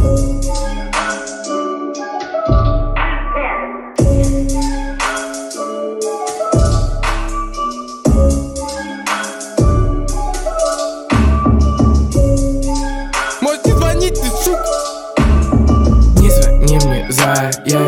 Можете звонить, ты сука. Не звони мне, зая, я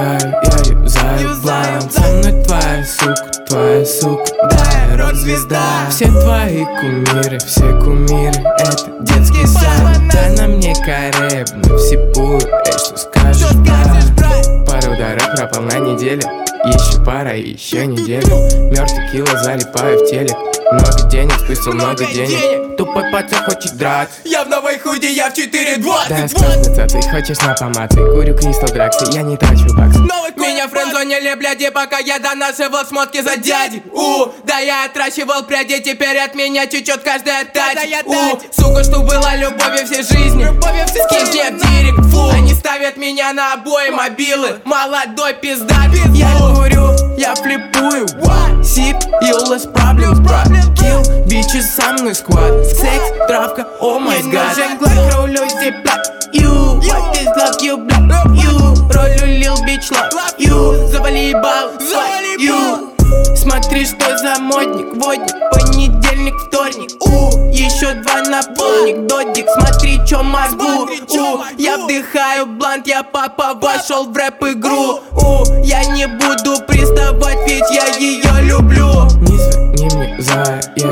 юзаю блайнд. Со мной твоя сука, да, я рок-звезда. Все твои кумиры, это детский сад. Да на мне Корея, но всепую, эй, что скажешь, брат? Пару дорог пропал на неделю, еще пара и еще неделю. Мертвый кило, залипаю в телек. Много денег, спустил много денег. Тупой пацан хочет драться. Я в новой худи, я в 4.20. Да, скажется, ты хочешь на помады. Курю Кристал Драксы, я не трачу бакс. Меня френдзонили, бляди, пока я донашивал шмотки за дяди. Да я отращивал пряди, теперь от меня чуть-чуть каждая тать. Сука, что была любовью всей жизни. Скинь мне в директ, они ставят меня на обои мобилы. Молодой пиздат. Я курю, я флипую. Сип, illness problems, брат. Kill, bitches, со мной сквад. Секс, травка, о май гад. нужен глак, рулю зипла. You, what is love, you block. You, ролю lil bitch love. You, завали ебал, свай. You, смотри, что за модник, водник. Понедельник, вторник. Еще два напомник, додик. Смотри, чё могу. Я вдыхаю блант, я папа вошел в рэп-игру. Я не буду приставать, ведь я ее люблю. Не звони мне, зая, я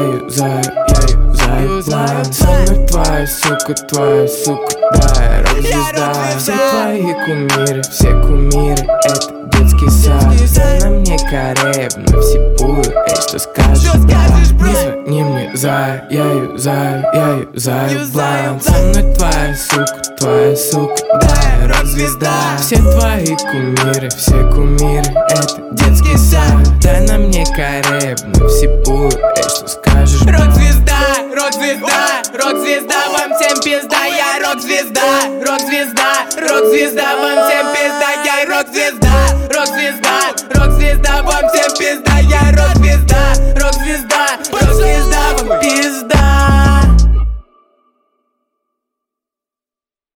юзаю блайнд. Со мной твоя сука, да, я рок-звезда. Все твои кумиры, это детский сад. Да на мне Корея, но всепую, эй, что скажешь, брат? Не звони мне, зая, я юзаю блайнд. Со мной твоя сука, да, я рок-звезда. Все твои кумиры, это детский сад. Да на мне Корея, но всепую, эй, что скажешь, брат? Рок-звезда, вам всем пизда, я рок-звезда, вам всем пизда, я рок-звезда, вам всем пизда, я рок-звезда.